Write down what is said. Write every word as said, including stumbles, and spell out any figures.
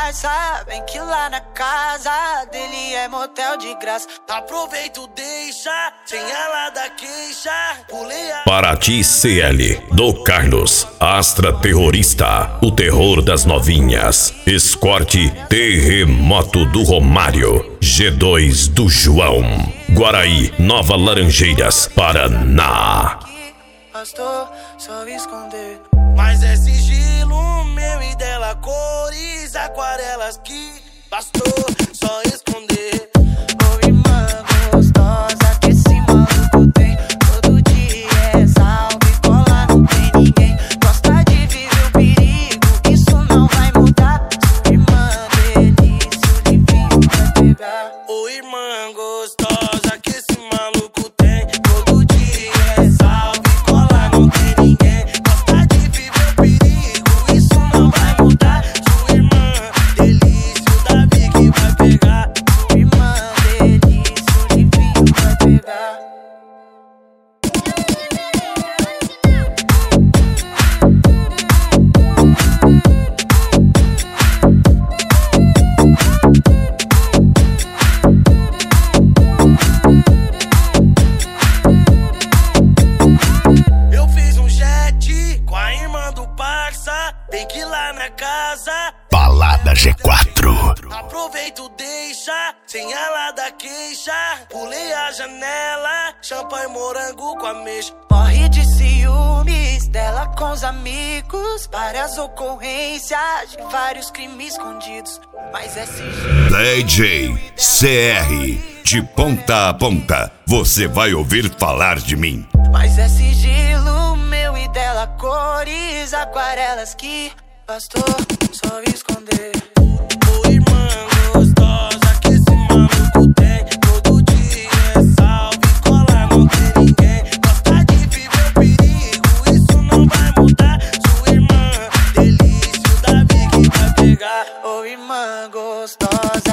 parça, vem que lá na casa dele é motel de graça. Aproveito, deixa, sem ela da queixa. Pulei a... Paraty C L, do Carlos, Astra Terrorista, o terror das novinhas. Escorte Terremoto do Romário, G dois do João, Guaraí, Nova Laranjeiras, Paraná. Pastor, só esconder. Mas é sigilo meu e dela, cores, aquarelas que bastou só esconder. Ô irmã gostosa que esse maluco tem, todo dia é salve e cola, não tem ninguém. Gosta de viver o perigo, isso não vai mudar. Sua irmã delícia, o livinho vai pegar. Ô irmã gostosa que esse maluco tem, todo dia é salve e cola, não tem ninguém. Gosta de viver o perigo, isso não vai mudar. Sua irmã delícia, o Davi que vai pegar. Sua irmã delícia, o livinho vai pegar. Eu fiz um jet com a irmã do parça, bem que lá na casa. Balada G quatro. Aproveito, deixa, sem ela da queixa. Pulei a janela, champanhe morango com ameixa. Morre de ciúmes dela com os amigos, várias ocorrências de vários crimes escondidos. Mas é sigilo. D J C R, de ponta a ponta, você vai ouvir falar de mim. Mas é sigilo meu e dela, cores, aquarelas que bastou só esconder. Ô irmã gostosa que esse maluco tem, todo dia é salve e cola, não tem ninguém. Gosta de viver o perigo, isso não vai mudar. Sua irmã delícia, o Davi que vai pegar. Ô irmã gostosa